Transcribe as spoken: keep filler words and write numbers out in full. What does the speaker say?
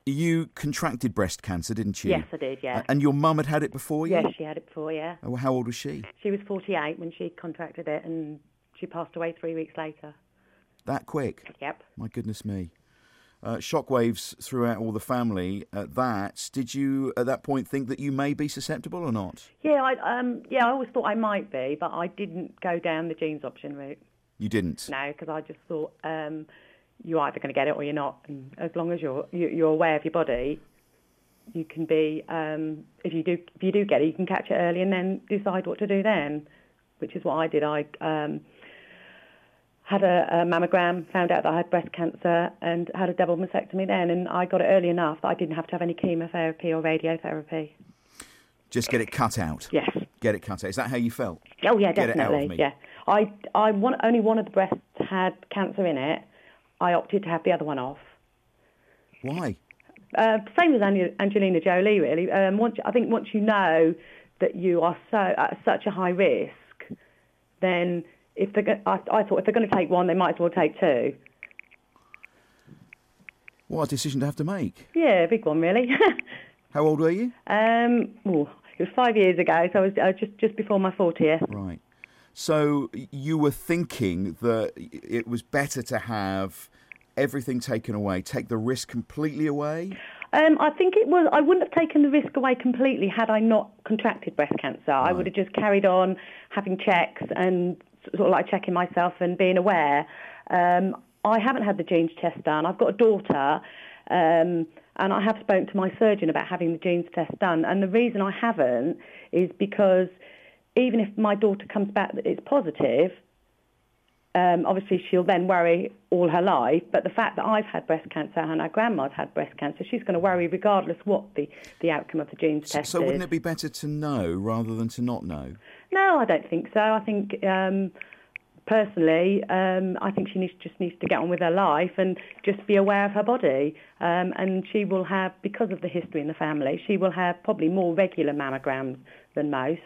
You contracted breast cancer, didn't you? Yes, I did, yeah. And your mum had had it before you? Yes, she had it before, yeah. Oh, how old was she? She was forty-eight when she contracted it, and she passed away three weeks later. That quick? Yep. My goodness me. Uh, shockwaves throughout all the family at that. Did you, at that point, think that you may be susceptible or not? Yeah, I um, yeah, I always thought I might be, but I didn't go down the genes option route. You didn't? No, because I just thought um, you're either going to get it or you're not. And as long as you're you're aware of your body, you can be. Um, if you do if you do get it, you can catch it early and then decide what to do then, which is what I did. I um, had a, a mammogram, found out that I had breast cancer, and had a double mastectomy then. And I got it early enough that I didn't have to have any chemotherapy or radiotherapy. Just get it cut out? Yes. Get it cut out. Is that how you felt? Oh, yeah, Get definitely. it out of me. Yeah. I, I want, only one of the breasts had cancer in it. I opted to have the other one off. Why? Uh, same as Angelina Jolie, really. Um, once, I think once you know that you are so at such a high risk, then if they're, I, I thought if they're going to take one, they might as well take two. What a decision to have to make. Yeah, a big one, really. How old were you? Um, ooh, it was five years ago, so I was uh, just just before my fortieth. Right. So you were thinking that it was better to have everything taken away, take the risk completely away? Um, I think it was. I wouldn't have taken the risk away completely had I not contracted breast cancer. Right. I would have just carried on having checks and sort of like checking myself and being aware. Um, I haven't had the genes test done. I've got a daughter, um, and I have spoken to my surgeon about having the genes test done. And the reason I haven't is because even if my daughter comes back that it's positive, um, obviously she'll then worry all her life. But the fact that I've had breast cancer and her grandma's had breast cancer, she's going to worry regardless what the, the outcome of the genes so, test so is. So wouldn't it be better to know rather than to not know? No, I don't think so. I think, um, personally, um, I think she needs, just needs to get on with her life and just be aware of her body. Um, and she will have, because of the history in the family, she will have probably more regular mammograms than most.